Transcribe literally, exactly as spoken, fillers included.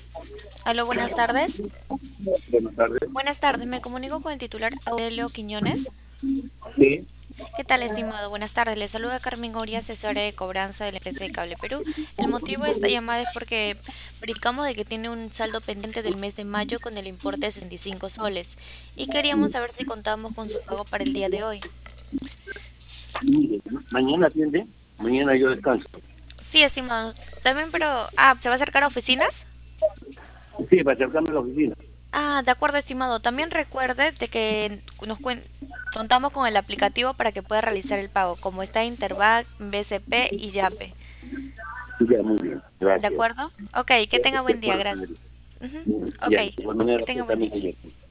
Aló, buenas tardes. Buenas tardes. Buenas tardes, me comunico con el titular Aurelio Quiñones. Sí, ¿Qué tal, estimado? Buenas tardes. Le saluda Carmen Oria, asesora de cobranza de la empresa de Cable Perú. El motivo de esta llamada es porque verificamos de que tiene un saldo pendiente del mes de mayo con el importe de sesenta y cinco soles y queríamos saber si contábamos con su pago para el día de hoy. mire, mañana atiende, mañana yo descanso. Sí, estimado. También, pero... Ah, ¿se va a acercar a oficinas? Sí, para acercarme a la oficina. Ah, de acuerdo, estimado. También recuerde de que nos cuen- contamos con el aplicativo para que pueda realizar el pago, como está Interbank, B C P y Yape. Ya, muy bien, ¿De gracias. acuerdo? Ok, que tenga De buen día, acuerdo, gracias. Sandra. Ujú. Ok, Ya, de igual que manera, tenga pues buen día. también, señor.